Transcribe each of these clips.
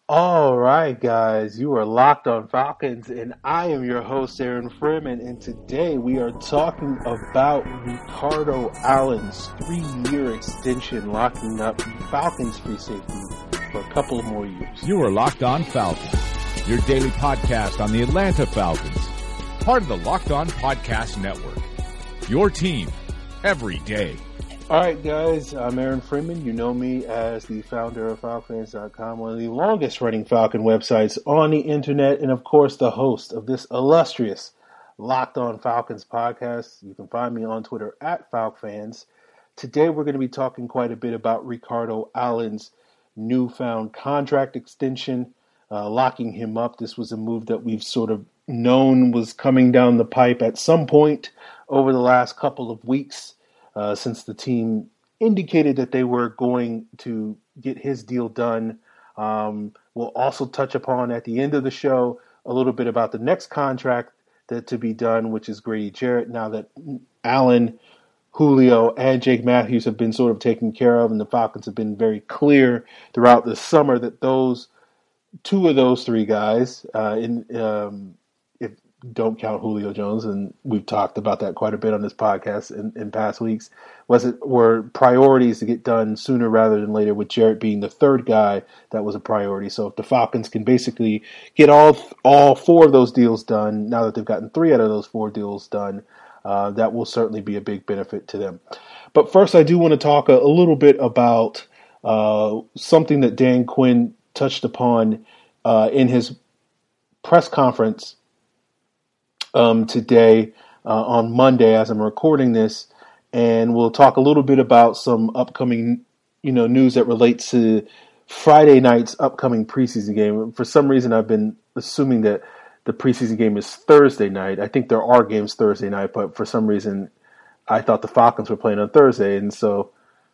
All right, guys, you are locked on Falcons, and I am your host, Aaron Freeman. And today we are talking about Ricardo Allen's 3-year extension, locking up the Falcons free safety for a couple of more years. You are Locked On Falcons, your daily podcast on the Atlanta Falcons, part of the Locked On Podcast Network. Your team every day. All right, guys, I'm Aaron Freeman. You know me as the founder of FalcFans.com, one of the longest-running Falcon websites on the internet, and, of course, the host of this illustrious Locked On Falcons podcast. You can find me on Twitter at FalcFans. Today, we're going to be talking quite a bit about Ricardo Allen's newfound contract extension, locking him up. This was a move that we've sort of known was coming down the pipe at some point over the last couple of weeks. Since the team indicated that they were going to get his deal done. We'll also touch upon at the end of the show a little bit about the next contract to be done, which is Grady Jarrett, now that Allen, Julio, and Jake Matthews have been sort of taken care of, and the Falcons have been very clear throughout the summer that two of those three guys, if don't count Julio Jones, and we've talked about that quite a bit on this podcast in past weeks, were priorities to get done sooner rather than later, with Jarrett being the third guy that was a priority. So if the Falcons can basically get all four of those deals done, now that they've gotten three out of those four deals done, that will certainly be a big benefit to them. But first, I do want to talk a little bit about something that Dan Quinn touched upon in his press conference today on Monday as I'm recording this, and we'll talk a little bit about some upcoming, news that relates to Friday night's upcoming preseason game. For some reason, I've been assuming that the preseason game is Thursday night. I think there are games Thursday night, but for some reason, I thought the Falcons were playing on Thursday, and so,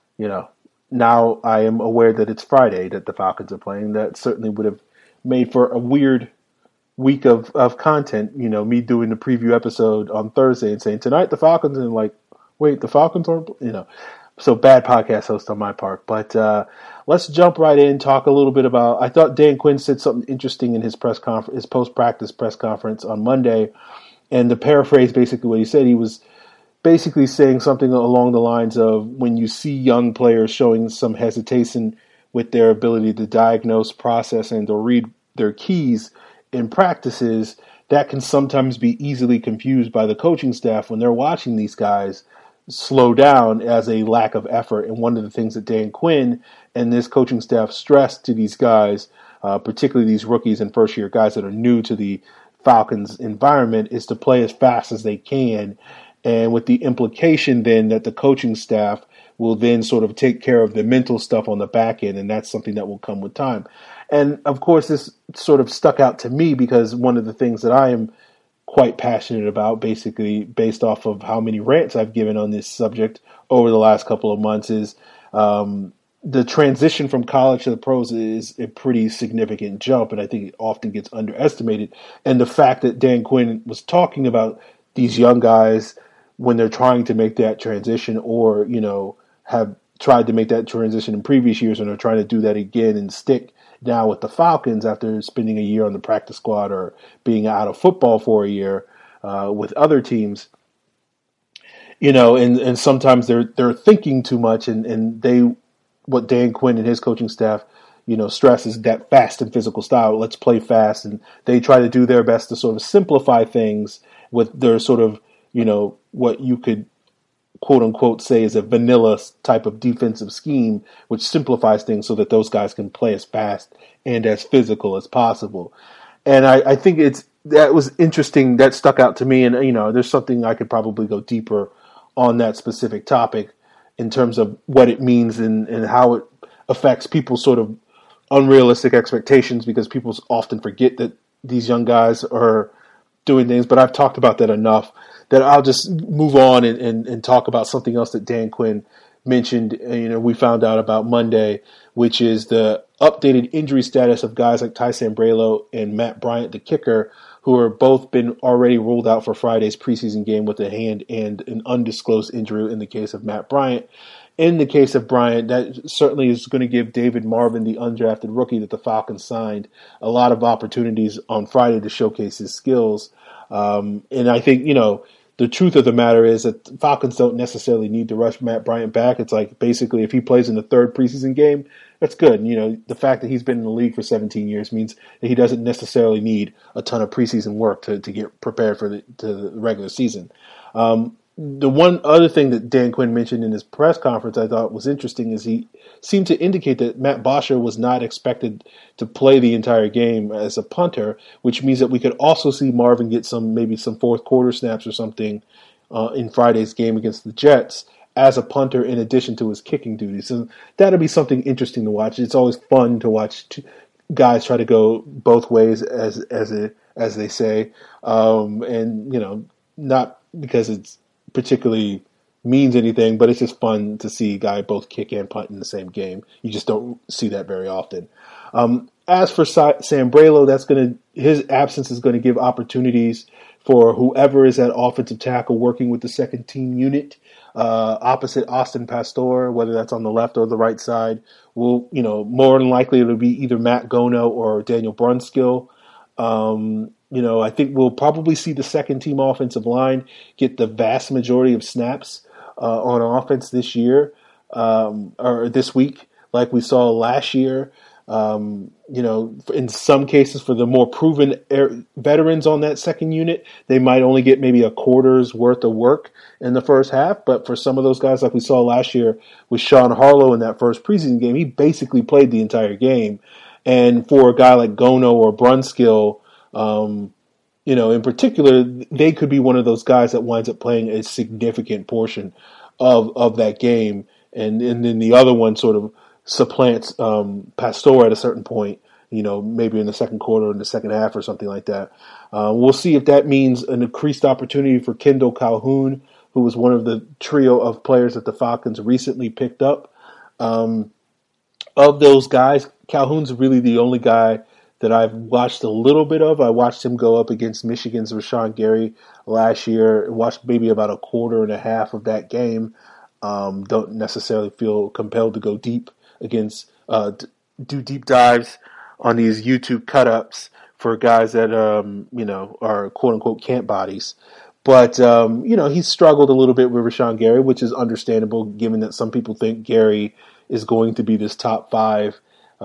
now I am aware that it's Friday that the Falcons are playing. That certainly would have made for a weird week of content, me doing the preview episode on Thursday and saying tonight the Falcons, and like, wait, the Falcons aren't, so bad podcast host on my part. But let's jump right in, talk a little bit about, I thought Dan Quinn said something interesting in his his post-practice press conference on Monday, and to paraphrase basically what he said, he was basically saying something along the lines of, when you see young players showing some hesitation with their ability to diagnose, process, and or read their keys in practices, that can sometimes be easily confused by the coaching staff when they're watching these guys slow down as a lack of effort. And one of the things that Dan Quinn and this coaching staff stressed to these guys, particularly these rookies and first-year guys that are new to the Falcons environment, is to play as fast as they can, and with the implication then that the coaching staff will then sort of take care of the mental stuff on the back end, and that's something that will come with time. And, of course, this sort of stuck out to me because one of the things that I am quite passionate about, basically based off of how many rants I've given on this subject over the last couple of months, is the transition from college to the pros is a pretty significant jump, and I think it often gets underestimated. And the fact that Dan Quinn was talking about these young guys when they're trying to make that transition, or, have tried to make that transition in previous years and are trying to do that again and stick now with the Falcons after spending a year on the practice squad or being out of football for a year with other teams, and sometimes they're thinking too much, and what Dan Quinn and his coaching staff, stresses that fast and physical style. Let's play fast, and they try to do their best to sort of simplify things with their sort of, what you could quote unquote say is a vanilla type of defensive scheme, which simplifies things so that those guys can play as fast and as physical as possible. And I think that was interesting. That stuck out to me. And, there's something I could probably go deeper on that specific topic in terms of what it means and how it affects people's sort of unrealistic expectations, because people often forget that these young guys are doing things. But I've talked about that enough that I'll just move on and talk about something else that Dan Quinn mentioned, we found out about Monday, which is the updated injury status of guys like Ty Sambrailo and Matt Bryant, the kicker, who are both been already ruled out for Friday's preseason game with a hand and an undisclosed injury in the case of Matt Bryant. in the case of Bryant, that certainly is going to give David Marvin, the undrafted rookie that the Falcons signed, a lot of opportunities on Friday to showcase his skills. And I think, the truth of the matter is that Falcons don't necessarily need to rush Matt Bryant back. It's like basically if he plays in the third preseason game, that's good. And, the fact that he's been in the league for 17 years means that he doesn't necessarily need a ton of preseason work to get prepared for the regular season. The one other thing that Dan Quinn mentioned in his press conference I thought was interesting is he seemed to indicate that Matt Bosher was not expected to play the entire game as a punter, which means that we could also see Marvin get maybe some fourth quarter snaps or something in Friday's game against the Jets as a punter in addition to his kicking duties. And that'll be something interesting to watch. It's always fun to watch guys try to go both ways, as they say, and not because it's particularly means anything, but it's just fun to see a guy both kick and punt in the same game. You just don't see that very often. As for Sam Braylo, his absence is going to give opportunities for whoever is at offensive tackle working with the second team unit opposite Austin Pastore, whether that's on the left or the right side. More than likely it'll be either Matt Gono or Daniel Brunskill. I think we'll probably see the second team offensive line get the vast majority of snaps on offense this year or this week, like we saw last year. In some cases for the more proven veterans on that second unit, they might only get maybe a quarter's worth of work in the first half. But for some of those guys, like we saw last year with Sean Harlow in that first preseason game, he basically played the entire game. And for a guy like Gono or Brunskill, in particular, they could be one of those guys that winds up playing a significant portion of that game. And then the other one sort of supplants Pastore at a certain point, maybe in the second quarter, in the second half or something like that. We'll see if that means an increased opportunity for Kendall Calhoun, who was one of the trio of players that the Falcons recently picked up. Of those guys, Calhoun's really the only guy that I've watched a little bit of. I watched him go up against Michigan's Rashawn Gary last year. Watched maybe about a quarter and a half of that game. Don't necessarily feel compelled to go deep against, do deep dives on these YouTube cut-ups for guys that, are quote-unquote camp bodies. But, he's struggled a little bit with Rashawn Gary, which is understandable given that some people think Gary is going to be this top 5,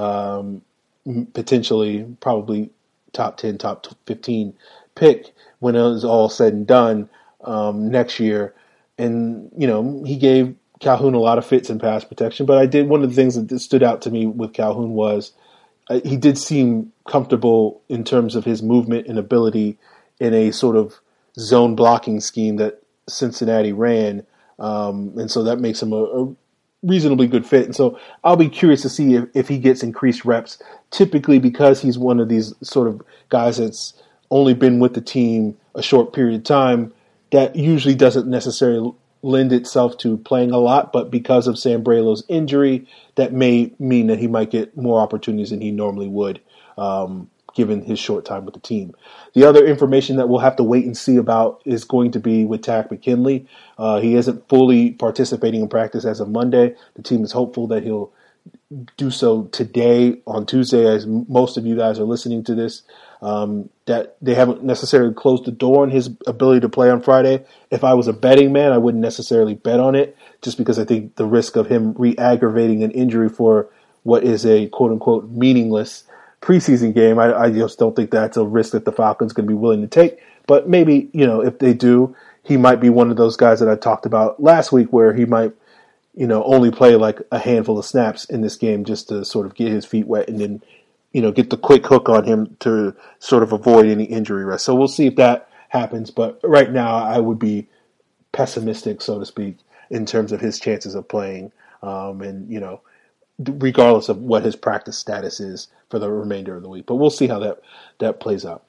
potentially probably top 10, top 15 pick when it was all said and done next year. And, he gave Calhoun a lot of fits in pass protection. But one of the things that stood out to me with Calhoun was he did seem comfortable in terms of his movement and ability in a sort of zone blocking scheme that Cincinnati ran. And so that makes him a reasonably good fit. And so I'll be curious to see if he gets increased reps, typically because he's one of these sort of guys that's only been with the team a short period of time. That usually doesn't necessarily lend itself to playing a lot, but because of Sam Braylo's injury, that may mean that he might get more opportunities than he normally would, given his short time with the team. The other information that we'll have to wait and see about is going to be with Takk McKinley. He isn't fully participating in practice as of Monday. The team is hopeful that he'll do so today on Tuesday, as most of you guys are listening to this. That they haven't necessarily closed the door on his ability to play on Friday. If I was a betting man, I wouldn't necessarily bet on it, just because I think the risk of him re-aggravating an injury for what is a quote-unquote meaningless preseason game, I just don't think that's a risk that the Falcons going to be willing to take. But maybe, if they do, he might be one of those guys that I talked about last week where he might, only play like a handful of snaps in this game just to sort of get his feet wet and then, get the quick hook on him to sort of avoid any injury risk. So we'll see if that happens. But right now I would be pessimistic, so to speak, in terms of his chances of playing. And, regardless of what his practice status is for the remainder of the week. But we'll see how that plays out.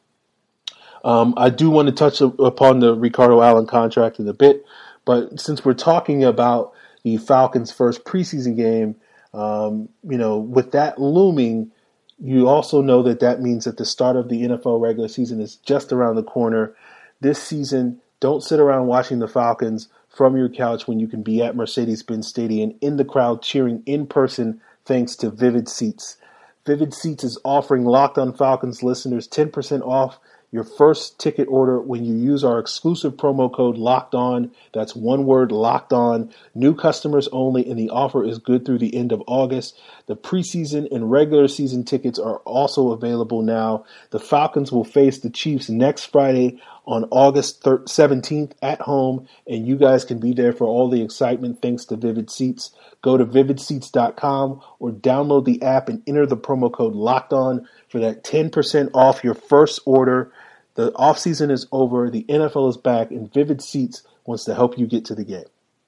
I do want to touch upon the Ricardo Allen contract in a bit. But since we're talking about the Falcons' first preseason game, with that looming, you also know that means that the start of the NFL regular season is just around the corner. This season, don't sit around watching the Falcons from your couch when you can be at Mercedes-Benz Stadium in the crowd cheering in person thanks to Vivid Seats. Vivid Seats is offering Locked On Falcons listeners 10% off your first ticket order when you use our exclusive promo code Locked On. That's one word, Locked On. New customers only, and the offer is good through the end of August. The preseason and regular season tickets are also available now. The Falcons will face the Chiefs next Friday on August 17th at home, and you guys can be there for all the excitement thanks to Vivid Seats. Go to vividseats.com or download the app and enter the promo code Locked On for that 10% off your first order. The offseason is over, the NFL is back, and Vivid Seats wants to help you get to the game.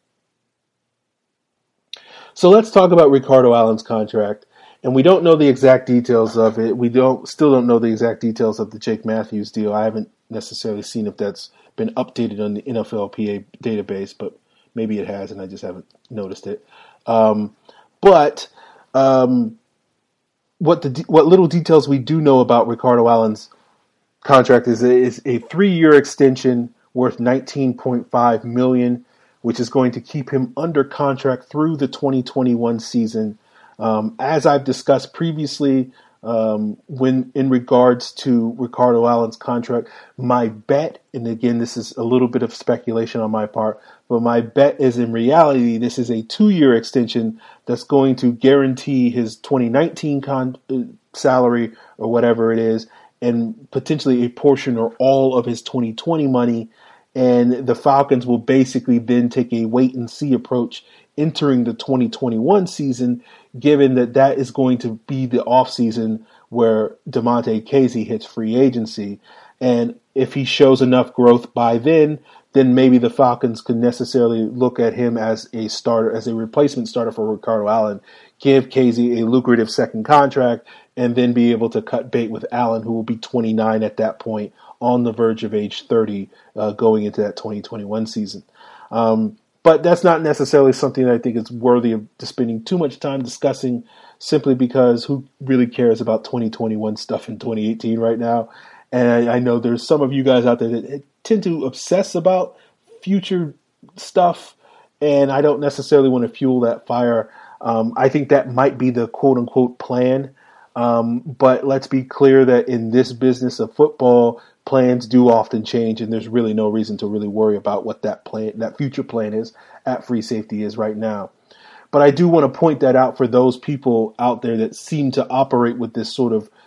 So let's talk about Ricardo Allen's contract. And we don't know the exact details of it. We still don't know the exact details of the Jake Matthews deal. I haven't necessarily seen if that's been updated on the NFLPA database, but maybe it has, and I just haven't noticed it. What little details we do know about Ricardo Allen's contract is a 3-year extension worth $19.5 million, which is going to keep him under contract through the 2021 season. As I've discussed previously, when in regards to Ricardo Allen's contract, my bet, and again, this is a little bit of speculation on my part, but my bet is in reality, this is a 2-year extension that's going to guarantee his 2019 salary or whatever it is, and potentially a portion or all of his 2020 money. And the Falcons will basically then take a wait-and-see approach entering the 2021 season, given that is going to be the offseason where Damontae Kazee hits free agency. And if he shows enough growth by then maybe the Falcons can necessarily look at him as a starter, as a replacement starter for Ricardo Allen, give Kazee a lucrative second contract, and then be able to cut bait with Allen, who will be 29 at that point, on the verge of age 30 going into that 2021 season. But that's not necessarily something that I think is worthy of spending too much time discussing, simply because who really cares about 2021 stuff in 2018 right now? And I know there's some of you guys out there that tend to obsess about future stuff, and I don't necessarily want to fuel that fire. I think that might be the quote-unquote plan, but let's be clear that in this business of football, plans do often change, and there's really no reason to really worry about what that future plan is at free safety is right now. But I do want to point that out for those people out there that seem to operate with this sort of,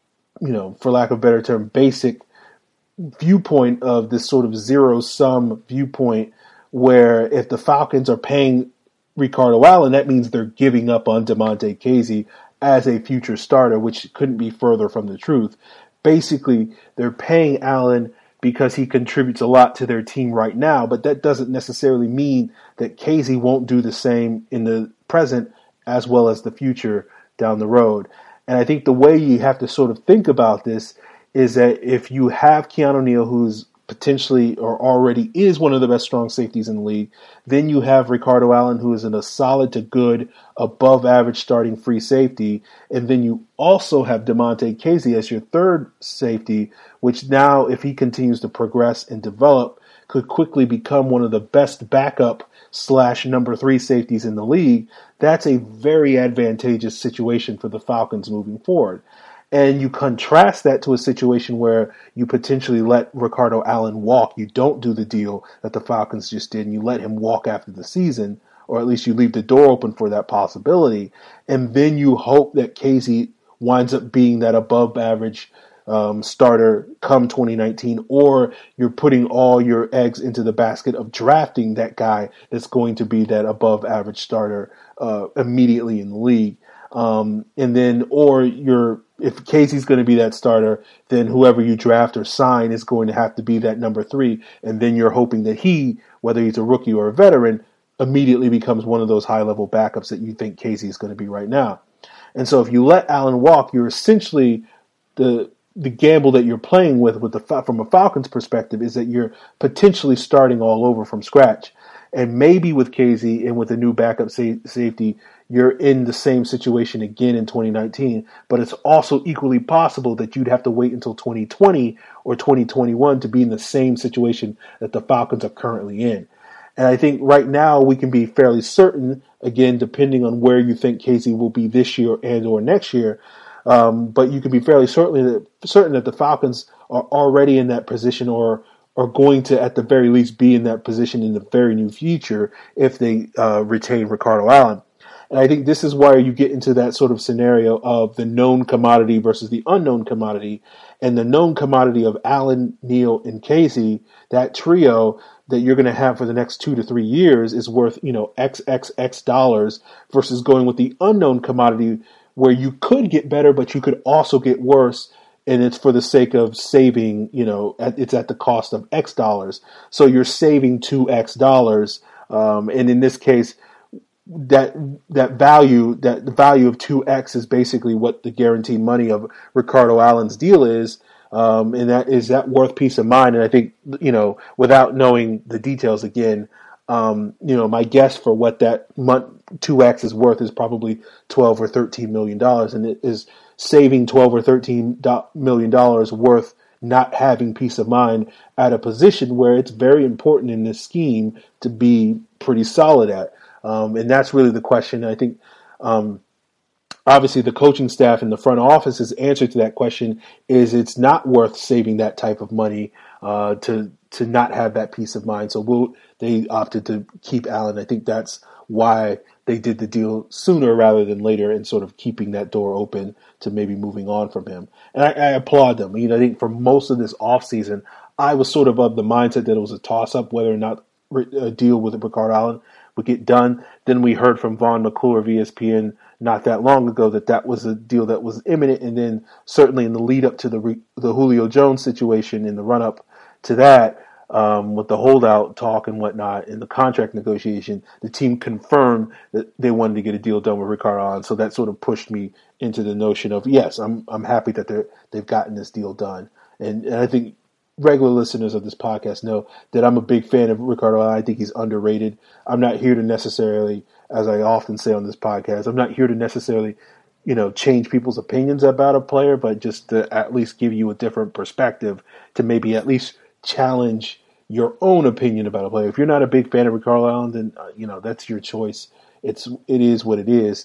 for lack of a better term, basic viewpoint of this sort of zero-sum viewpoint, where if the Falcons are paying Ricardo Allen, that means they're giving up on Damontae Kazee as a future starter, which couldn't be further from the truth. Basically, they're paying Allen because he contributes a lot to their team right now, but that doesn't necessarily mean that Kazee won't do the same in the present as well as the future down the road. And I think the way you have to sort of think about this is that if you have Keanu Neal, who's potentially or already is one of the best strong safeties in the league, then you have Ricardo Allen, who is in a solid to good, above average starting free safety, and then you also have Damontae Kazee as your third safety, which now, if he continues to progress and develop, could quickly become one of the best backup / number 3 safeties in the league. That's a very advantageous situation for the Falcons moving forward. And you contrast that to a situation where you potentially let Ricardo Allen walk. You don't do the deal that the Falcons just did, and you let him walk after the season, or at least you leave the door open for that possibility. And then you hope that Kazee winds up being that above average starter come 2019, or you're putting all your eggs into the basket of drafting that guy that's going to be that above average starter immediately in the league. If Kazee's going to be that starter, then whoever you draft or sign is going to have to be that number 3. And then you're hoping that he, whether he's a rookie or a veteran, immediately becomes one of those high-level backups that you think Kazee is going to be right now. And so if you let Allen walk, you're essentially the gamble that you're playing from a Falcons perspective is that you're potentially starting all over from scratch. And maybe with Kazee and with a new backup safety, you're in the same situation again in 2019. But it's also equally possible that you'd have to wait until 2020 or 2021 to be in the same situation that the Falcons are currently in. And I think right now we can be fairly certain, again, depending on where you think Casey will be this year and or next year, but you can be fairly certain that the Falcons are already in that position or are going to, at the very least, be in that position in the very near future if they retain Ricardo Allen. And I think this is why you get into that sort of scenario of the known commodity versus the unknown commodity. And the known commodity of Allen, Neal, and Casey, that trio that you're going to have for the next 2 to 3 years is worth, X dollars versus going with the unknown commodity where you could get better, but you could also get worse. And it's for the sake of saving, it's at the cost of X dollars. So you're saving 2X dollars. And in this case, the value of 2X is basically what the guaranteed money of Ricardo Allen's deal is. And that worth peace of mind? And I think, without knowing the details again, my guess for what that 2X is worth is probably $12 or $13 million. And it is saving $12 or $13 million worth not having peace of mind at a position where it's very important in this scheme to be pretty solid at. And that's really the question. I think, obviously, the coaching staff and the front office's answer to that question is it's not worth saving that type of money to not have that peace of mind. So they opted to keep Allen. I think that's why they did the deal sooner rather than later and sort of keeping that door open to maybe moving on from him. And I applaud them. I think for most of this offseason, I was sort of the mindset that it was a toss-up whether or not a deal with Ricardo Allen would get done. Then we heard from Vaughn McClure of ESPN not that long ago that was a deal that was imminent. And then certainly in the lead up to the Julio Jones situation, in the run up to that, with the holdout talk and whatnot in the contract negotiation, the team confirmed that they wanted to get a deal done with Ricardo Allen. So that sort of pushed me into the notion of, yes, I'm happy that they've gotten this deal done. And I think regular listeners of this podcast know that I'm a big fan of Ricardo Allen. I think he's underrated. I'm not here to necessarily, as I often say on this podcast, I'm not here to necessarily, change people's opinions about a player, but just to at least give you a different perspective to maybe at least challenge your own opinion about a player. If you're not a big fan of Ricardo Allen, then, that's your choice. It is what it is.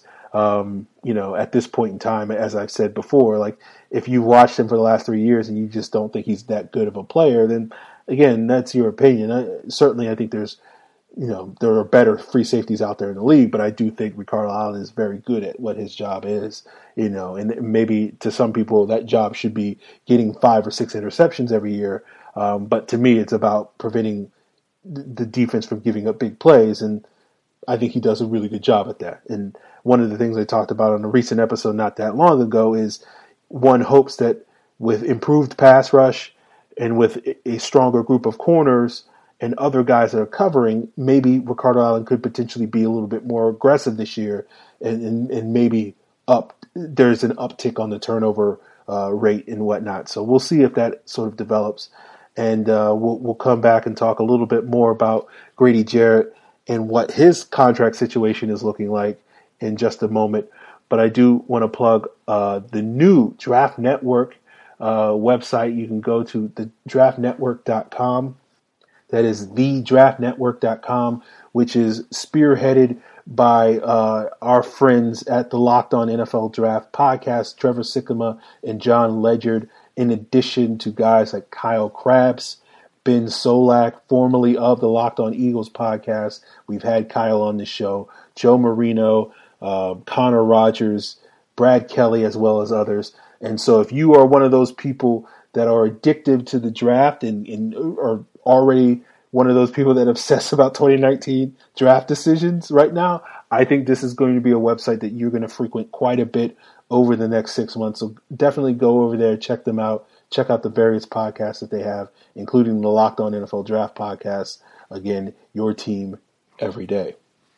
At this point in time, as I've said before, like if you've watched him for the last 3 years and you just don't think he's that good of a player, then again, that's your opinion. Certainly, I think there's, there are better free safeties out there in the league, but I do think Ricardo Allen is very good at what his job is, and maybe to some people that job should be getting 5 or 6 interceptions every year. But to me, it's about preventing the defense from giving up big plays, and I think he does a really good job at that. And one of the things I talked about on a recent episode not that long ago is one hopes that with improved pass rush and with a stronger group of corners and other guys that are covering, maybe Ricardo Allen could potentially be a little bit more aggressive this year and maybe there's an uptick on the turnover rate and whatnot. So we'll see if that sort of develops. And we'll come back and talk a little bit more about Grady Jarrett and what his contract situation is looking like in just a moment. But I do want to plug the new Draft Network website. You can go to thedraftnetwork.com. That is thedraftnetwork.com, which is spearheaded by our friends at the Locked On NFL Draft podcast, Trevor Sikkema and John Ledyard, in addition to guys like Kyle Krabs, Ben Solak, formerly of the Locked On Eagles podcast. We've had Kyle on the show, Joe Marino, Connor Rogers, Brad Kelly, as well as others. And so if you are one of those people that are addicted to the draft and are already one of those people that obsess about 2019 draft decisions right now, I think this is going to be a website that you're going to frequent quite a bit over the next 6 months. So definitely go over there, check them out. Check out the various podcasts that they have, including the Locked On NFL Draft podcast. Again, your team every day.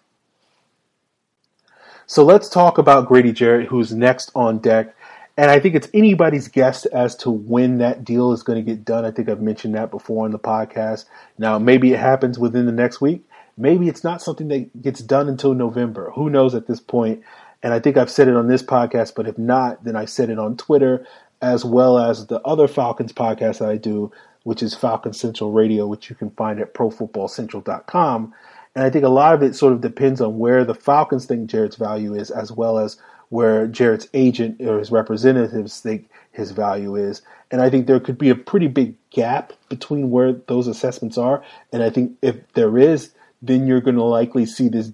So let's talk about Grady Jarrett, who's next on deck. And I think it's anybody's guess as to when that deal is going to get done. I think I've mentioned that before on the podcast. Now, maybe it happens within the next week. Maybe it's not something that gets done until November. Who knows at this point? And I think I've said it on this podcast, but if not, then I said it on Twitter, as well as the other Falcons podcast that I do which is Falcon Central Radio, which you can find at ProFootballCentral.com. And I think a lot of it sort of depends on where the Falcons think Jarrett's value is, as well as where Jarrett's agent or his representatives think his value is. And I think there could be a pretty big gap between where those assessments are. And I think if there is, then you're going to likely see this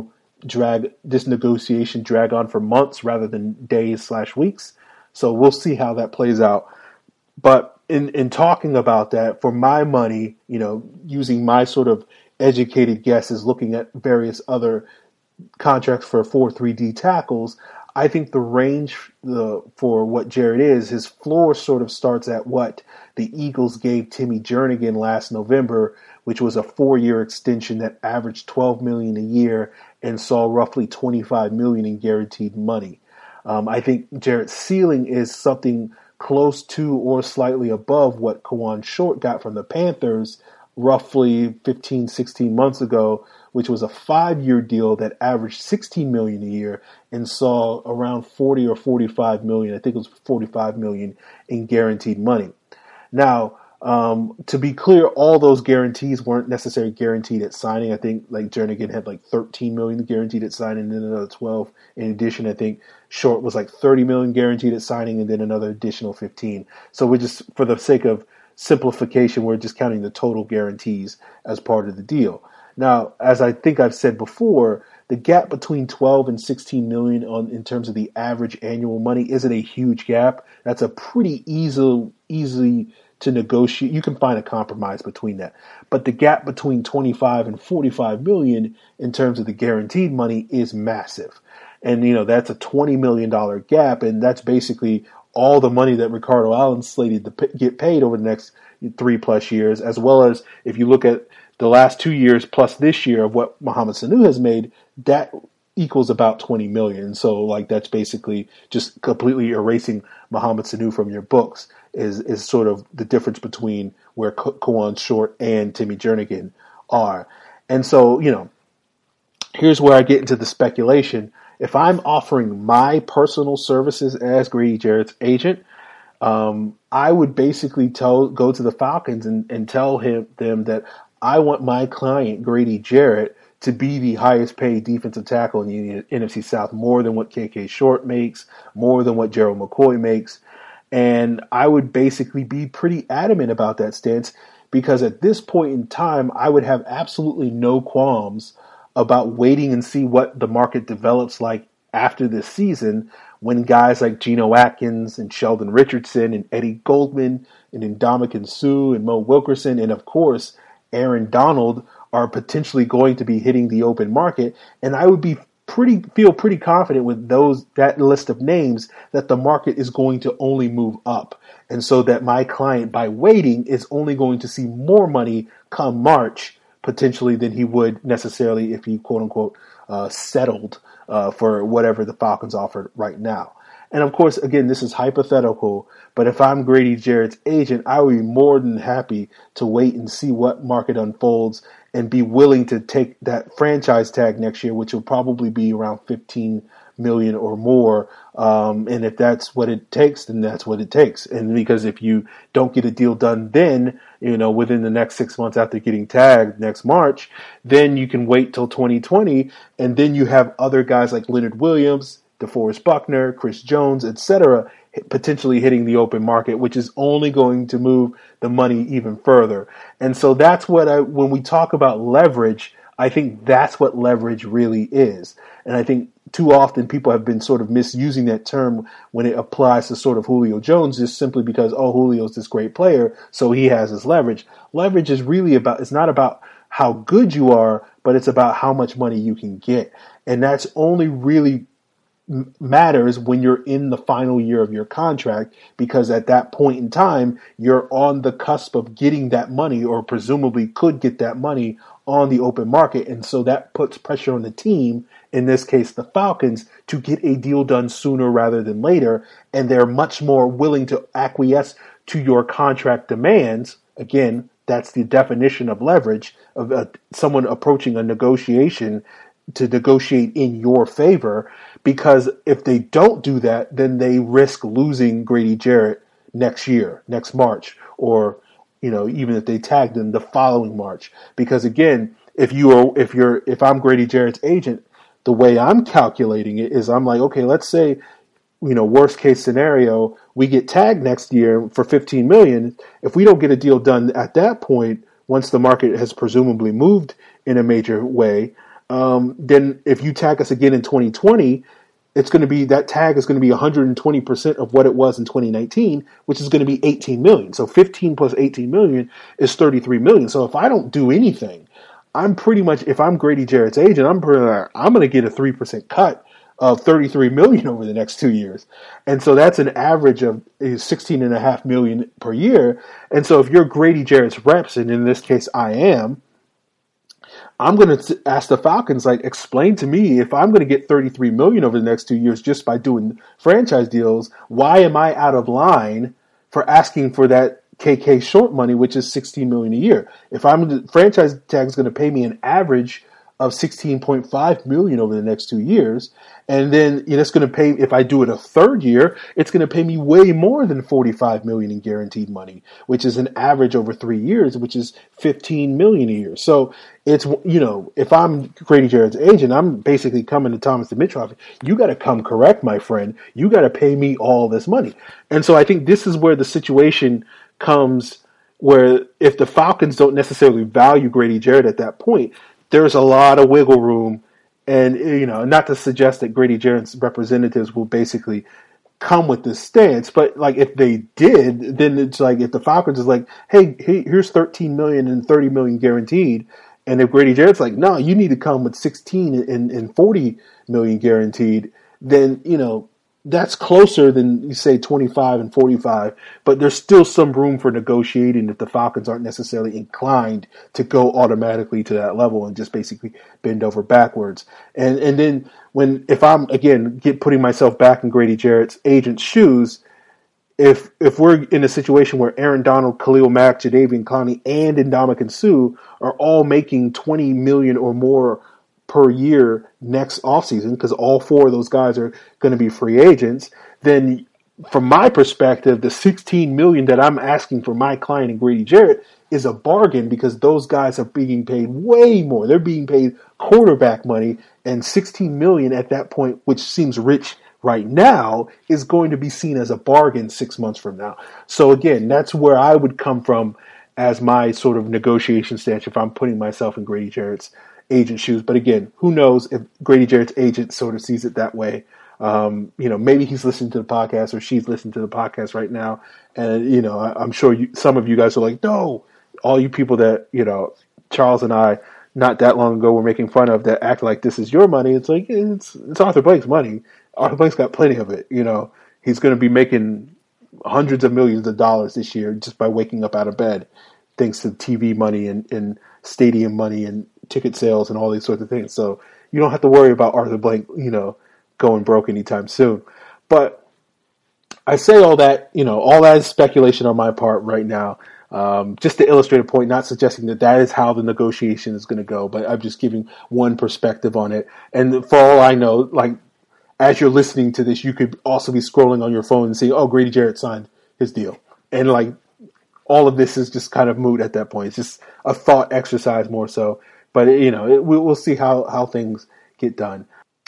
negotiation drag on for months rather than days/weeks. So we'll see how that plays out. But in talking about that, for my money, using my sort of educated guesses, looking at various other contracts for 4-3-D tackles, I think the range for what Jarrett is, his floor sort of starts at what the Eagles gave Timmy Jernigan last November, which was a 4-year extension that averaged $12 million a year and saw roughly $25 million in guaranteed money. I think Jarrett's ceiling is something close to or slightly above what Kawann Short got from the Panthers roughly 15, 16 months ago, which was a 5-year deal that averaged $16 million a year and saw around 40 or 45 million, I think it was 45 million in guaranteed money. Now, to be clear, all those guarantees weren't necessarily guaranteed at signing. I think like Jernigan had like 13 million guaranteed at signing and then another 12. In addition, I think Short was like 30 million guaranteed at signing and then another additional 15. So we're just, for the sake of simplification, we're just counting the total guarantees as part of the deal. Now, as I think I've said before, the gap between 12 and 16 million in terms of the average annual money isn't a huge gap. That's a pretty easy to negotiate. You can find a compromise between that. But the gap between 25 and 45 million in terms of the guaranteed money is massive. And, that's a $20 million gap, and that's basically all the money that Ricardo Allen's slated to get paid over the next 3+ years, as well as if you look at the last 2 years plus this year of what Mohamed Sanu has made, that equals about 20 million. So that's basically just completely erasing Mohamed Sanu from your books is sort of the difference between where Kawann Short and Timmy Jernigan are. And so, here's where I get into the speculation. If I'm offering my personal services as Grady Jarrett's agent, I would basically go to the Falcons and tell them that I want my client, Grady Jarrett, to be the highest paid defensive tackle in the NFC South, more than what KK Short makes, more than what Gerald McCoy makes. And I would basically be pretty adamant about that stance because at this point in time, I would have absolutely no qualms about waiting and see what the market develops like after this season when guys like Geno Atkins and Sheldon Richardson and Eddie Goldman and Ndamukong Suh and Mo Wilkerson and, of course, Aaron Donald are potentially going to be hitting the open market. And I would feel pretty confident with that list of names that the market is going to only move up. And so that my client, by waiting, is only going to see more money come March potentially than he would necessarily if he, quote unquote, settled for whatever the Falcons offered right now. And of course, again, this is hypothetical, but if I'm Grady Jarrett's agent, I would be more than happy to wait and see what market unfolds and be willing to take that franchise tag next year, which will probably be around 15 million or more. And if that's what it takes, then that's what it takes. And because if you don't get a deal done then, within the next 6 months after getting tagged next March, then you can wait till 2020. And then you have other guys like Leonard Williams, DeForest Buckner, Chris Jones, etc., potentially hitting the open market, which is only going to move the money even further. And so that's when we talk about leverage, I think that's what leverage really is. And I think too often people have been sort of misusing that term when it applies to sort of Julio Jones just simply because, Julio's this great player, so he has his leverage. Leverage is really it's not about how good you are, but it's about how much money you can get. And that's only really matters when you're in the final year of your contract, because at that point in time, you're on the cusp of getting that money, or presumably could get that money on the open market. And so that puts pressure on the team, in this case, the Falcons, to get a deal done sooner rather than later. And they're much more willing to acquiesce to your contract demands. Again, that's the definition of leverage, of someone approaching a negotiation to negotiate in your favor, because if they don't do that, then they risk losing Grady Jarrett next year, next March, or even if they tagged him the following March. Because again, if I'm Grady Jarrett's agent, the way I'm calculating it is I'm like, okay, let's say, worst case scenario, we get tagged next year for $15 million. If we don't get a deal done at that point, once the market has presumably moved in a major way, then if you tag us again in 2020, it's going to be, that tag is going to be 120% of what it was in 2019, which is going to be $18 million. So 15 plus $18 million is $33 million. So if I don't do anything, I'm pretty much, if I'm Grady Jarrett's agent, I'm going to get a 3% cut of $33 million over the next 2 years. And so that's an average of $16.5 million per year. And so if you're Grady Jarrett's reps, and in this case I'm going to ask the Falcons, explain to me, if I'm going to get $33 million over the next 2 years just by doing franchise deals, why am I out of line for asking for that KK short money, which is $16 million a year? If the franchise tag is going to pay me an average of $16.5 million over the next 2 years, and then it's going to pay, if I do it a third year, it's going to pay me way more than $45 million in guaranteed money, which is an average over 3 years, which is $15 million a year. So it's, if I'm Grady Jarrett's agent, I'm basically coming to Thomas Dimitroff. You got to come correct, my friend. You got to pay me all this money. And so I think this is where the situation comes, where if the Falcons don't necessarily value Grady Jarrett at that point, there's a lot of wiggle room. And, not to suggest that Grady Jarrett's representatives will basically come with this stance, but if they did, then it's if the Falcons is hey, here's $13 million and $30 million guaranteed. And if Grady Jarrett's no, you need to come with 16 and $40 million guaranteed, then, that's closer than, you say, 25 and 45, but there's still some room for negotiating if the Falcons aren't necessarily inclined to go automatically to that level and just basically bend over backwards. And then if I'm, again, putting myself back in Grady Jarrett's agent's shoes, if we're in a situation where Aaron Donald, Khalil Mack, Jadeveon Clowney, and Ndamukong Suh are all making $20 million or more per year next offseason, because all four of those guys are going to be free agents, then from my perspective, the $16 million that I'm asking for my client and Grady Jarrett is a bargain, because those guys are being paid way more. They're being paid quarterback money, and $16 million at that point, which seems rich right now, is going to be seen as a bargain 6 months from now. So again, that's where I would come from as my sort of negotiation stance if I'm putting myself in Grady Jarrett's agent shoes. But again, who knows if Grady Jarrett's agent sort of sees it that way. Maybe he's listening to the podcast, or she's listening to the podcast right now. And, I'm sure some of you guys are like, no, all you people that, Charles and I, not that long ago, were making fun of, that act like this is your money. It's it's Arthur Blank's money. Arthur Blank's got plenty of it. He's going to be making hundreds of millions of dollars this year just by waking up out of bed, thanks to TV money and stadium money and ticket sales and all these sorts of things. So you don't have to worry about Arthur Blank, going broke anytime soon. But I say all that, all that is speculation on my part right now. Just to illustrate a point, not suggesting that is how the negotiation is going to go, but I'm just giving one perspective on it. And for all I know, as you're listening to this, you could also be scrolling on your phone and see, oh, Grady Jarrett signed his deal. And all of this is just kind of moot at that point. It's just a thought exercise more so. But, we'll see how things get done.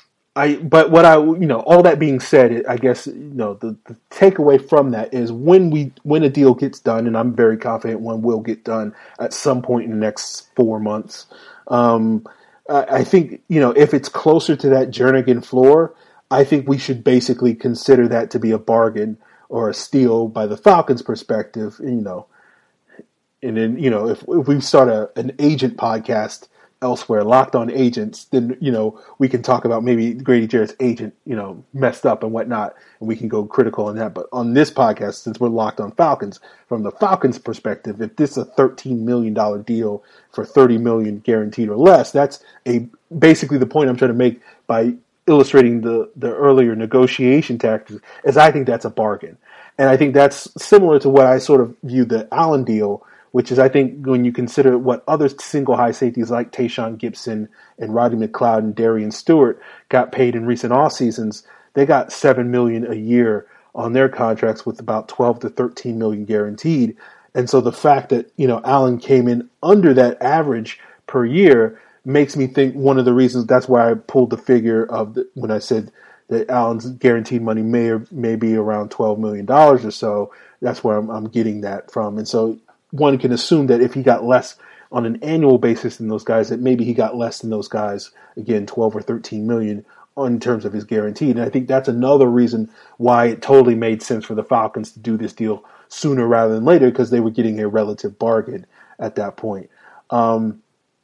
All that being said, I guess, the takeaway from that is when a deal gets done, and I'm very confident one will get done at some point in the next 4 months. I think, if it's closer to that Jernigan floor, I think we should basically consider that to be a bargain or a steal by the Falcons' perspective, and then, if we start an agent podcast elsewhere, Locked On Agents, then, we can talk about maybe Grady Jarrett's agent, messed up and whatnot, and we can go critical on that. But on this podcast, since we're Locked On Falcons, from the Falcons' perspective, if this is a $13 million deal for $30 million guaranteed or less, that's basically the point I'm trying to make by illustrating the earlier negotiation tactics, is I think that's a bargain. And I think that's similar to what I sort of view the Allen deal, which is, I think, when you consider what other single high safeties like Tayshaun Gibson and Rodney McLeod and Darian Stewart got paid in recent off seasons, they got $7 million a year on their contracts with about $12 to $13 million guaranteed. And so the fact that, Allen came in under that average per year makes me think one of the reasons, that's why I pulled the figure when I said that Allen's guaranteed money may be around $12 million or so. That's where I'm getting that from. And so one can assume that if he got less on an annual basis than those guys, that maybe he got less than those guys, again, 12 or 13 million in terms of his guaranteed. And I think that's another reason why it totally made sense for the Falcons to do this deal sooner rather than later, because they were getting a relative bargain at that point. And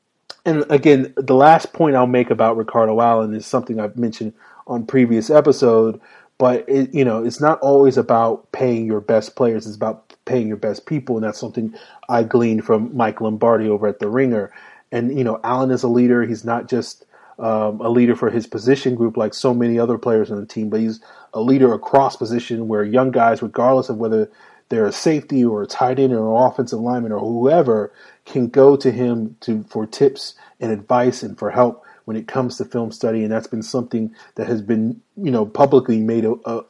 again, the last point I'll make about Ricardo Allen is something I've mentioned on previous episode, but it's not always about paying your best players. It's about paying your best people, and that's something I gleaned from Mike Lombardi over at The Ringer. And, Allen is a leader. He's not just a leader for his position group like so many other players on the team, but he's a leader across position where young guys, regardless of whether they're a safety or a tight end or an offensive lineman or whoever, can go to him for tips and advice and for help when it comes to film study. And that's been something that has been, publicly made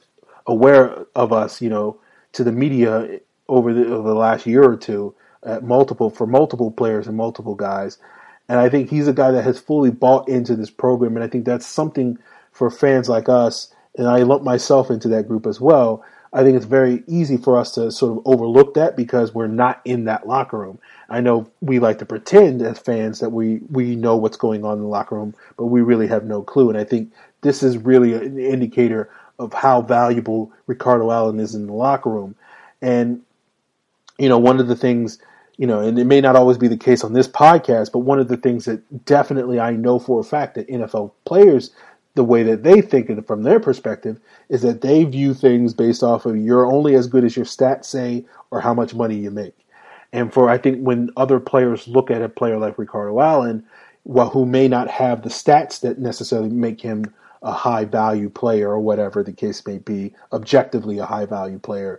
aware of us, to the media over the last year or two for multiple players and multiple guys. And I think he's a guy that has fully bought into this program. And I think that's something for fans like us, and I lump myself into that group as well. I think it's very easy for us to sort of overlook that because we're not in that locker room. I know we like to pretend as fans that we know what's going on in the locker room, but we really have no clue. And I think this is really an indicator of how valuable Ricardo Allen is in the locker room. And, one of the things, and it may not always be the case on this podcast, but one of the things that definitely I know for a fact that NFL players, the way that they think it from their perspective, is that they view things based off of you're only as good as your stats say or how much money you make. And I think when other players look at a player like Ricardo Allen, who may not have the stats that necessarily make him a high value player or whatever the case may be, objectively a high value player,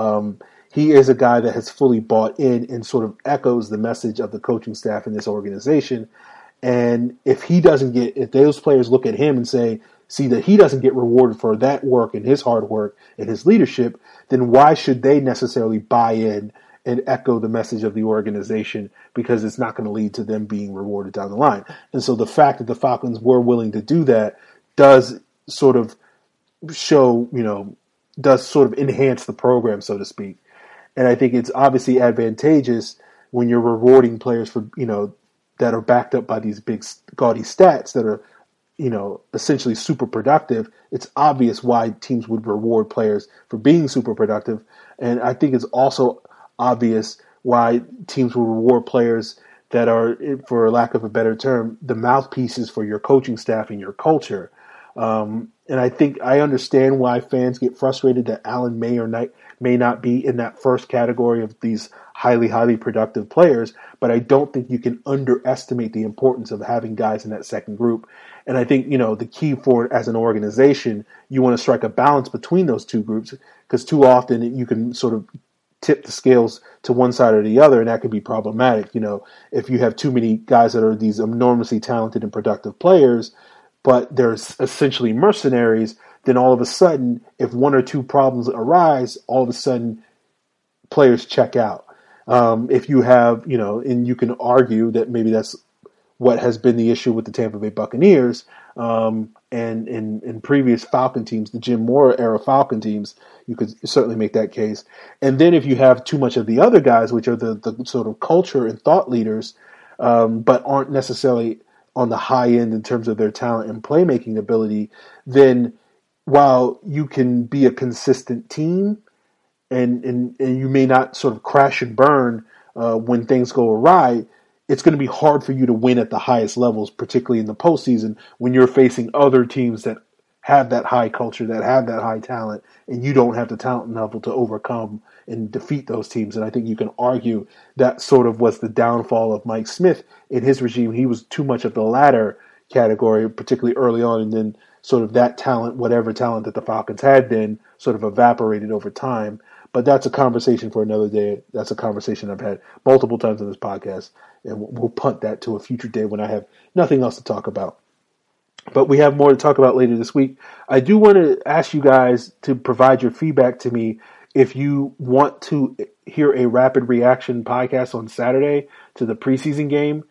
he is a guy that has fully bought in and sort of echoes the message of the coaching staff in this organization. And if those players look at him and see that he doesn't get rewarded for that work and his hard work and his leadership, then why should they necessarily buy in and echo the message of the organization? Because it's not going to lead to them being rewarded down the line. And so the fact that the Falcons were willing to do that does sort of show, does sort of enhance the program, so to speak. And I think it's obviously advantageous when you're rewarding players for, that are backed up by these big gaudy stats that are, essentially super productive. It's obvious why teams would reward players for being super productive. And I think it's also obvious why teams will reward players that are, for lack of a better term, the mouthpieces for your coaching staff and your culture. And I think I understand why fans get frustrated that Allen may not be in that first category of these highly, highly productive players, but I don't think you can underestimate the importance of having guys in that second group. And I think, the key for it as an organization, you want to strike a balance between those two groups, because too often you can sort of tip the scales to one side or the other, and that can be problematic. If you have too many guys that are these enormously talented and productive players, but they're essentially mercenaries, then all of a sudden, if one or two problems arise, all of a sudden players check out. If you have, and you can argue that maybe that's what has been the issue with the Tampa Bay Buccaneers and in previous Falcon teams, the Jim Mora era Falcon teams, you could certainly make that case. And then if you have too much of the other guys, which are the sort of culture and thought leaders, but aren't necessarily on the high end in terms of their talent and playmaking ability, then while you can be a consistent team and you may not sort of crash and burn when things go awry, it's going to be hard for you to win at the highest levels, particularly in the postseason when you're facing other teams that have that high culture, that have that high talent, and you don't have the talent level to overcome and defeat those teams. And I think you can argue that sort of was the downfall of Mike Smith in his regime. He was too much of the latter category, particularly early on, and then sort of that talent, whatever talent that the Falcons had then, sort of evaporated over time. But that's a conversation for another day. That's a conversation I've had multiple times on this podcast, and we'll punt that to a future day when I have nothing else to talk about. But we have more to talk about later this week. I do want to ask you guys to provide your feedback to me if you want to hear a rapid reaction podcast on Saturday to the preseason game,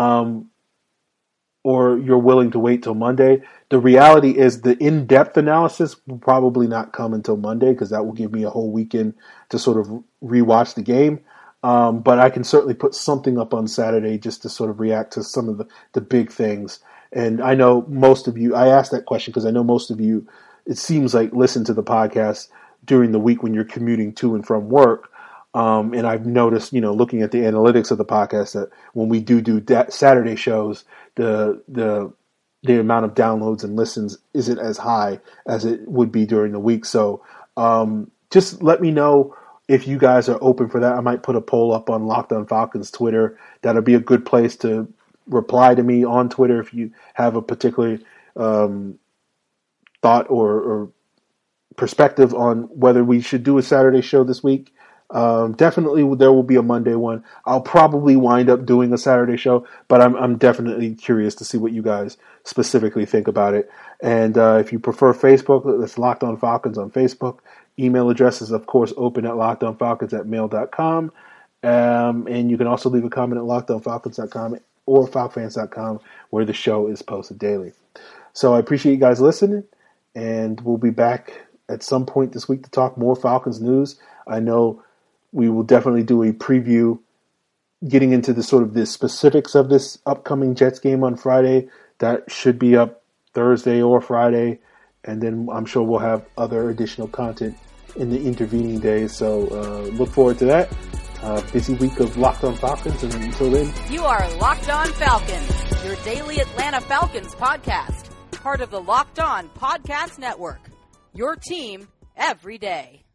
or you're willing to wait till Monday, the reality is the in-depth analysis will probably not come until Monday because that will give me a whole weekend to sort of rewatch the game. But I can certainly put something up on Saturday just to sort of react to some of the big things. And I know most of you, I asked that question because I know most of you, it seems like, listen to the podcast during the week when you're commuting to and from work. And I've noticed, looking at the analytics of the podcast, that when we do Saturday shows, the amount of downloads and listens isn't as high as it would be during the week. So just let me know if you guys are open for that. I might put a poll up on Locked On Falcons Twitter. That'll be a good place to reply to me on Twitter if you have a particular thought or perspective on whether we should do a Saturday show this week. Definitely there will be a Monday one. I'll probably wind up doing a Saturday show, but I'm definitely curious to see what you guys specifically think about it. And if you prefer Facebook, that's Locked On Falcons on Facebook. Email address is, of course, open at lockedonfalcons@mail.com. And you can also leave a comment at lockedonfalcons.com or falcfans.com, where the show is posted daily. So I appreciate you guys listening, and we'll be back at some point this week to talk more Falcons news. I know we will definitely do a preview getting into the sort of the specifics of this upcoming Jets game on Friday. That should be up Thursday or Friday, and then I'm sure we'll have other additional content in the intervening days. So look forward to that. Busy week of Locked On Falcons, and until then, you are Locked On Falcons, your daily Atlanta Falcons podcast, part of the Locked On Podcast Network, your team every day.